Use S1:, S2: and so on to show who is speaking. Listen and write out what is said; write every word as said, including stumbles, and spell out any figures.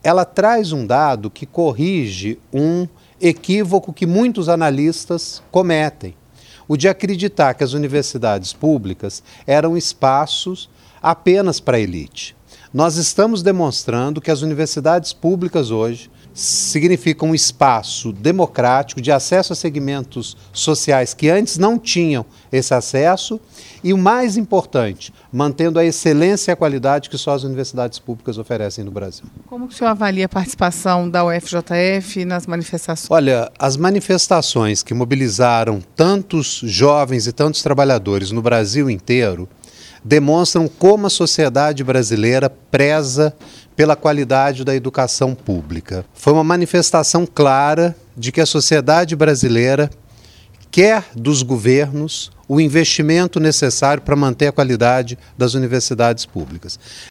S1: ela traz um dado que corrige um equívoco que muitos analistas cometem. O de acreditar que as universidades públicas eram espaços apenas para a elite. Nós estamos demonstrando que as universidades públicas hoje significam um espaço democrático de acesso a segmentos sociais que antes não tinham esse acesso e, o mais importante, mantendo a excelência e a qualidade que só as universidades públicas oferecem no Brasil.
S2: Como que o senhor avalia a participação da U F J F nas manifestações?
S1: Olha, as manifestações que mobilizaram tantos jovens e tantos trabalhadores no Brasil inteiro demonstram como a sociedade brasileira preza pela qualidade da educação pública. Foi uma manifestação clara de que a sociedade brasileira quer dos governos o investimento necessário para manter a qualidade das universidades públicas.